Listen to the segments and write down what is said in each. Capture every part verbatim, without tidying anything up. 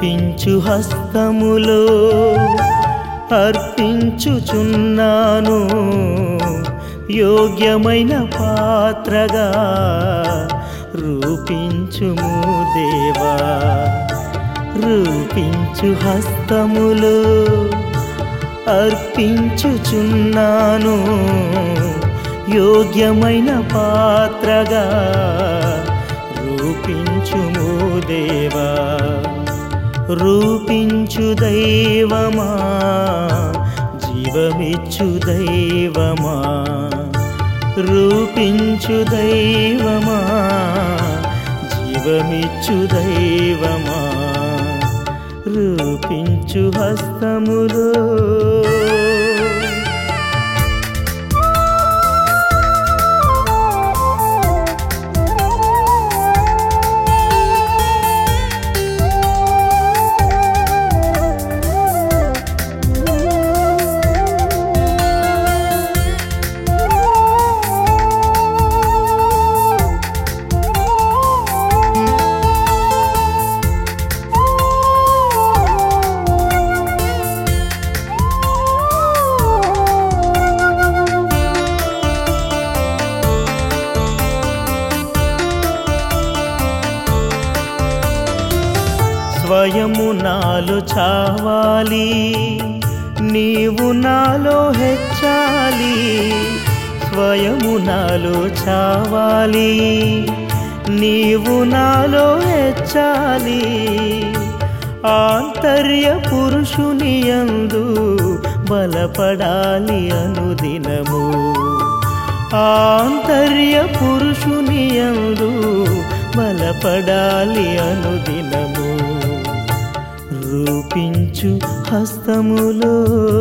రూపించు హస్తములో అర్పించుచున్నాను యోగ్యమైన పాత్రగా రూపించుము దేవా రూపించు హస్తములో అర్పించుచున్నాను యోగ్యమైన పాత్రగా రూపించుము దేవా రూపించు దైవమా జీవమిచ్చు దైవమా రూపించు దైవమా జీవమిచ్చు దైవమా రూపించు హస్తములో స్వయము నాలో చావాలి నీవు నాలో హెచ్చాలి స్వయము నాలో చావాలి నీవు నాలో హెచ్చాలి ఆంతర్య పురుషుని యందు బలపడాలి అనుదినము ఆంతర్య పురుషుని యందు బలపడాలి అనుదినము రూపించు హస్తములో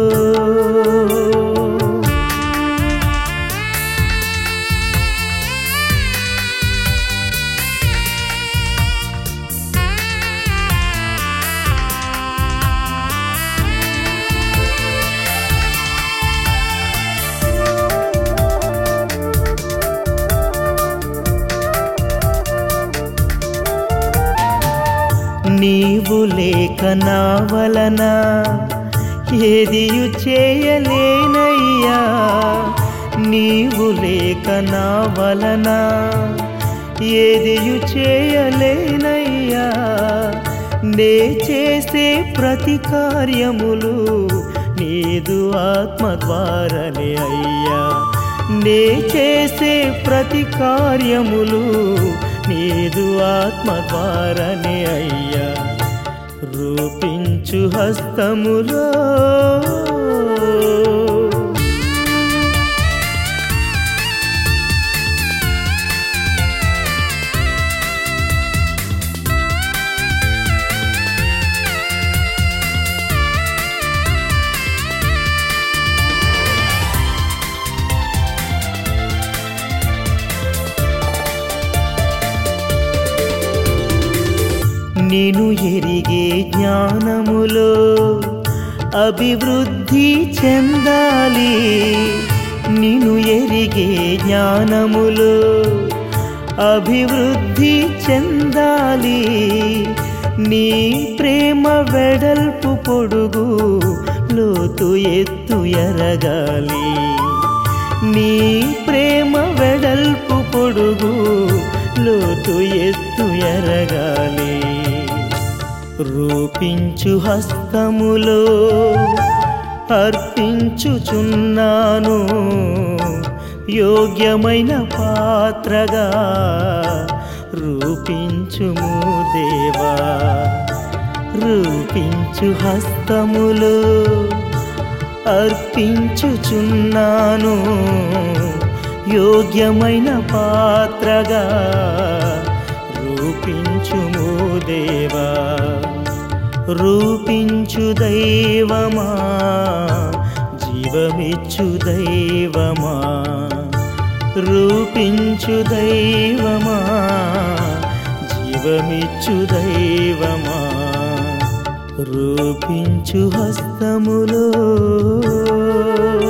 నీవు లేక నా వలన ఏదియు చేయలేనయ్యా నీవు లేక నా వలన ఏదియు చేయలేనయ్యా నే చేసే ప్రతి కార్యములు నీదు ఆత్మ ద్వారానే అయ్యా నే చేసే ప్రతి కార్యములు నీదు ఆత్మ ద్వారానే అయ్యా రూపించు హస్తములో నిన్ను ఎరిగే జ్ఞానములో అభివృద్ధి చెందాలి నిన్ను ఎరిగే జ్ఞానములో అభివృద్ధి చెందాలి నీ ప్రేమ వెడల్పు పొడుగు లోతు ఎత్తు ఎరగాలి నీ ప్రేమ వెడల్పు పొడుగు లోతు ఎత్తు ఎరగాలి రూపించు హస్తములో అర్పించుచున్నాను యోగ్యమైన పాత్రగా రూపించుము దేవా రూపించు హస్తములో అర్పించుచున్నాను యోగ్యమైన పాత్రగా రూపించుము దేవా రూపించు దైవమా జీవమిచ్చు దైవమా రూపించు దైవమా జీవమిచ్చు దైవమా రూపించు హస్తములో